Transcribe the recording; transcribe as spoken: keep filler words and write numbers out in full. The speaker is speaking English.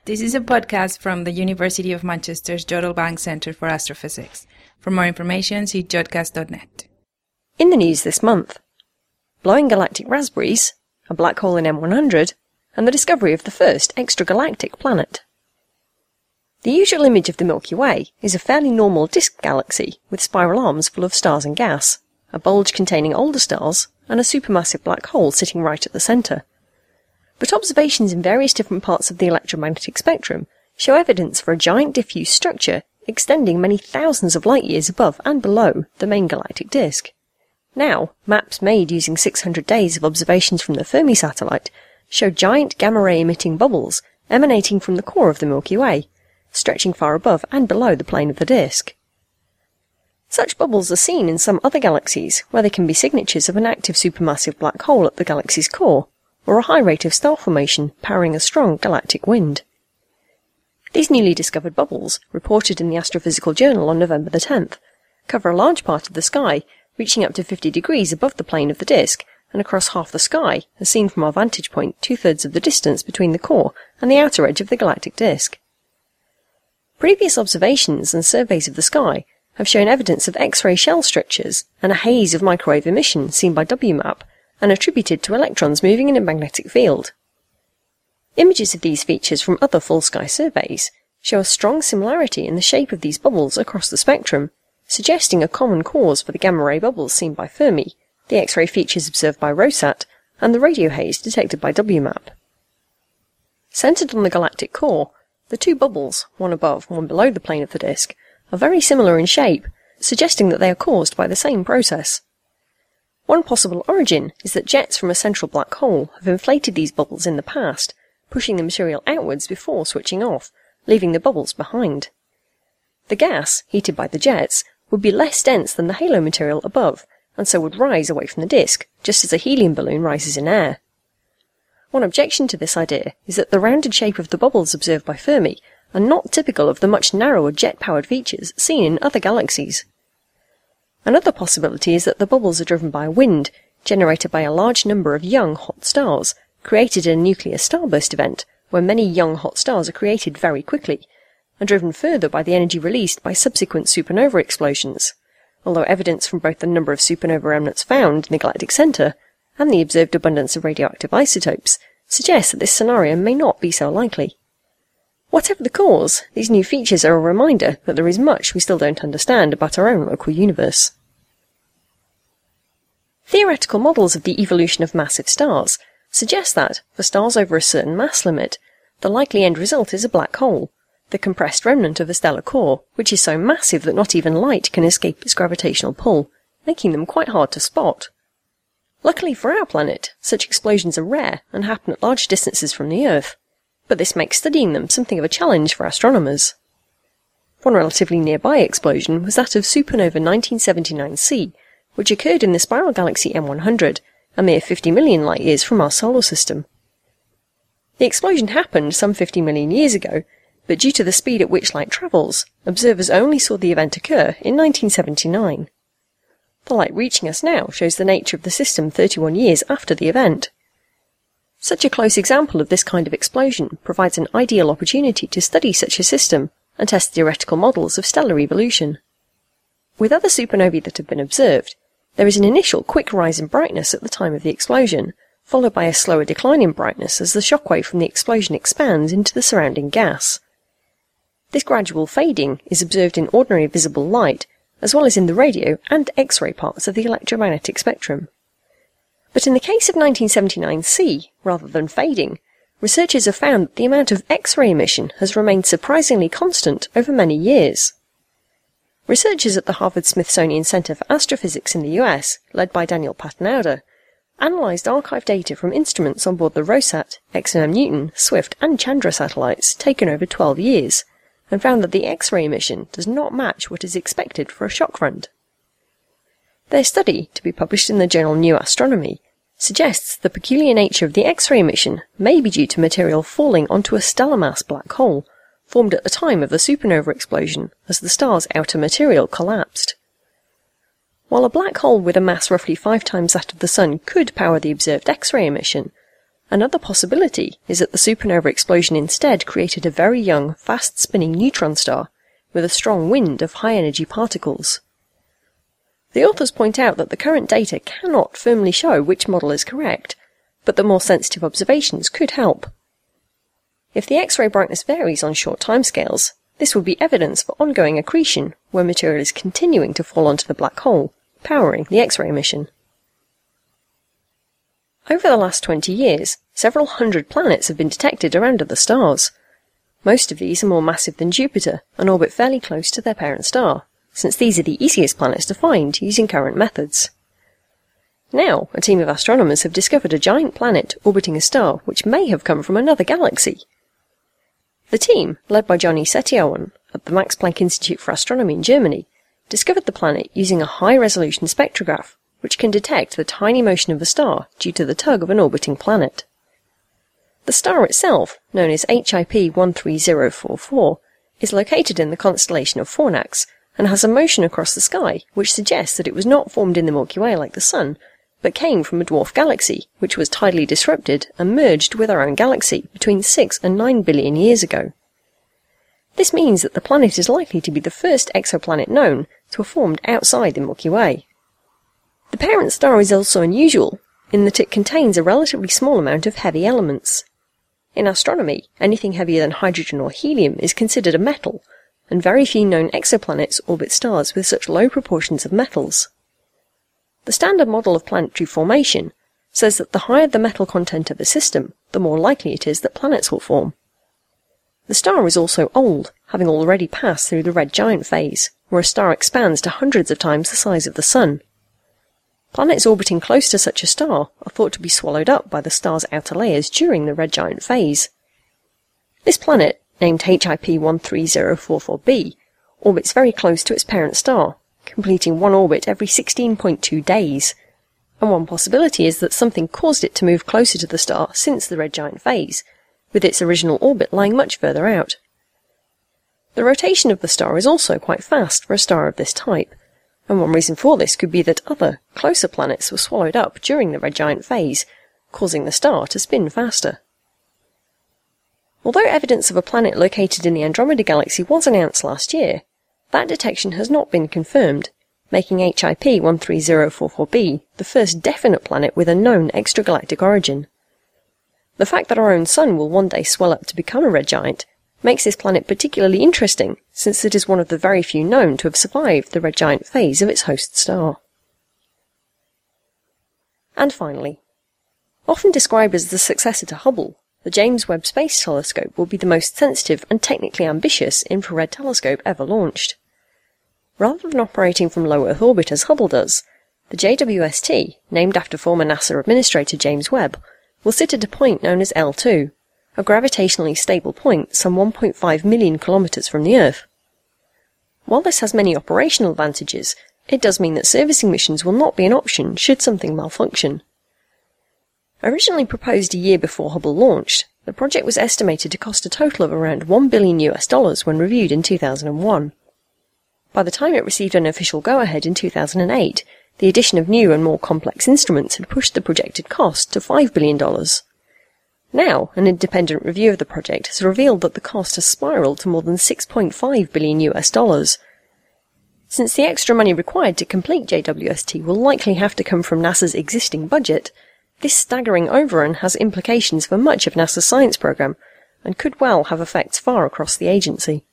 This is a podcast from the University of Manchester's Jodrell Bank Centre for Astrophysics. For more information, see jodcast dot net. In the news this month, blowing galactic raspberries, a black hole in M one hundred, and the discovery of the first extragalactic planet. The usual image of the Milky Way is a fairly normal disk galaxy with spiral arms full of stars and gas, a bulge containing older stars, and a supermassive black hole sitting right at the centre. But observations in various different parts of the electromagnetic spectrum show evidence for a giant diffuse structure extending many thousands of light years above and below the main galactic disk. Now, maps made using six hundred days of observations from the Fermi satellite show giant gamma-ray emitting bubbles emanating from the core of the Milky Way, stretching far above and below the plane of the disk. Such bubbles are seen in some other galaxies where they can be signatures of an active supermassive black hole at the galaxy's core, or a high rate of star formation powering a strong galactic wind. These newly discovered bubbles, reported in the Astrophysical Journal on November the tenth, cover a large part of the sky, reaching up to fifty degrees above the plane of the disk, and across half the sky, as seen from our vantage point two-thirds of the distance between the core and the outer edge of the galactic disk. Previous observations and surveys of the sky have shown evidence of X-ray shell structures and a haze of microwave emission seen by W MAP, and attributed to electrons moving in a magnetic field. Images of these features from other full-sky surveys show a strong similarity in the shape of these bubbles across the spectrum, suggesting a common cause for the gamma-ray bubbles seen by Fermi, the X-ray features observed by ROSAT, and the radio haze detected by W MAP. Centred on the galactic core, the two bubbles, one above, one below the plane of the disk, are very similar in shape, suggesting that they are caused by the same process. One possible origin is that jets from a central black hole have inflated these bubbles in the past, pushing the material outwards before switching off, leaving the bubbles behind. The gas, heated by the jets, would be less dense than the halo material above, and so would rise away from the disk, just as a helium balloon rises in air. One objection to this idea is that the rounded shape of the bubbles observed by Fermi are not typical of the much narrower jet-powered features seen in other galaxies. Another possibility is that the bubbles are driven by a wind, generated by a large number of young hot stars, created in a nuclear starburst event, where many young hot stars are created very quickly, and driven further by the energy released by subsequent supernova explosions, although evidence from both the number of supernova remnants found in the galactic centre and the observed abundance of radioactive isotopes suggests that this scenario may not be so likely. Whatever the cause, these new features are a reminder that there is much we still don't understand about our own local universe. Theoretical models of the evolution of massive stars suggest that, for stars over a certain mass limit, the likely end result is a black hole, the compressed remnant of a stellar core, which is so massive that not even light can escape its gravitational pull, making them quite hard to spot. Luckily for our planet, such explosions are rare and happen at large distances from the Earth, but this makes studying them something of a challenge for astronomers. One relatively nearby explosion was that of supernova nineteen seventy-nine C, which occurred in the spiral galaxy M one hundred, a mere fifty million light-years from our solar system. The explosion happened some fifty million years ago, but due to the speed at which light travels, observers only saw the event occur in nineteen seventy-nine. The light reaching us now shows the nature of the system thirty-one years after the event. Such a close example of this kind of explosion provides an ideal opportunity to study such a system and test theoretical models of stellar evolution. With other supernovae that have been observed, there is an initial quick rise in brightness at the time of the explosion, followed by a slower decline in brightness as the shockwave from the explosion expands into the surrounding gas. This gradual fading is observed in ordinary visible light, as well as in the radio and X-ray parts of the electromagnetic spectrum. But in the case of nineteen seventy-nine C, rather than fading, researchers have found that the amount of X-ray emission has remained surprisingly constant over many years. Researchers at the Harvard-Smithsonian Center for Astrophysics in the U S, led by Daniel Patenaude, analysed archive data from instruments on board the ROSAT, X M M Newton, SWIFT and Chandra satellites taken over twelve years, and found that the X-ray emission does not match what is expected for a shock front. Their study, to be published in the journal New Astronomy, suggests the peculiar nature of the X-ray emission may be due to material falling onto a stellar mass black hole, formed at the time of the supernova explosion as the star's outer material collapsed. While a black hole with a mass roughly five times that of the Sun could power the observed X-ray emission, Another possibility is that the supernova explosion instead created a very young, fast-spinning neutron star with a strong wind of high-energy particles. The authors point out that the current data cannot firmly show which model is correct, but that more sensitive observations could help. If the X-ray brightness varies on short timescales, this would be evidence for ongoing accretion where material is continuing to fall onto the black hole, powering the X-ray emission. Over the last twenty years, several hundred planets have been detected around other stars. Most of these are more massive than Jupiter and orbit fairly close to their parent star, since these are the easiest planets to find using current methods. Now, a team of astronomers have discovered a giant planet orbiting a star which may have come from another galaxy. The team, led by Johnny Setiawan at the Max Planck Institute for Astronomy in Germany, discovered the planet using a high-resolution spectrograph which can detect the tiny motion of a star due to the tug of an orbiting planet. The star itself, known as H I P one three zero four four, is located in the constellation of Fornax and has a motion across the sky which suggests that it was not formed in the Milky Way like the Sun, but came from a dwarf galaxy which was tidally disrupted and merged with our own galaxy between six and nine billion years ago. This means that the planet is likely to be the first exoplanet known to have formed outside the Milky Way. The parent star is also unusual in that it contains a relatively small amount of heavy elements. In astronomy, anything heavier than hydrogen or helium is considered a metal, and very few known exoplanets orbit stars with such low proportions of metals. The standard model of planetary formation says that the higher the metal content of a system, the more likely it is that planets will form. The star is also old, having already passed through the red giant phase, where a star expands to hundreds of times the size of the Sun. Planets orbiting close to such a star are thought to be swallowed up by the star's outer layers during the red giant phase. This planet, named H I P one three zero four four b, orbits very close to its parent star, completing one orbit every sixteen point two days, and one possibility is that something caused it to move closer to the star since the red giant phase, with its original orbit lying much further out. The rotation of the star is also quite fast for a star of this type, and one reason for this could be that other, closer planets were swallowed up during the red giant phase, causing the star to spin faster. Although evidence of a planet located in the Andromeda Galaxy was announced last year, that detection has not been confirmed, making H I P one three zero four four b the first definite planet with a known extragalactic origin. The fact that our own Sun will one day swell up to become a red giant makes this planet particularly interesting, since it is one of the very few known to have survived the red giant phase of its host star. And finally, often described as the successor to Hubble, the James Webb Space Telescope will be the most sensitive and technically ambitious infrared telescope ever launched. Rather than operating from low Earth orbit as Hubble does, the J W S T, named after former NASA Administrator James Webb, will sit at a point known as L two, a gravitationally stable point some one point five million kilometers from the Earth. While this has many operational advantages, it does mean that servicing missions will not be an option should something malfunction. Originally proposed a year before Hubble launched, the project was estimated to cost a total of around one billion US dollars when reviewed in two thousand one. By the time it received an official go-ahead in two thousand eight, the addition of new and more complex instruments had pushed the projected cost to five billion dollars. Now, an independent review of the project has revealed that the cost has spiraled to more than six point five billion US dollars. Since the extra money required to complete J W S T will likely have to come from NASA's existing budget, this staggering overrun has implications for much of NASA's science program and could well have effects far across the agency.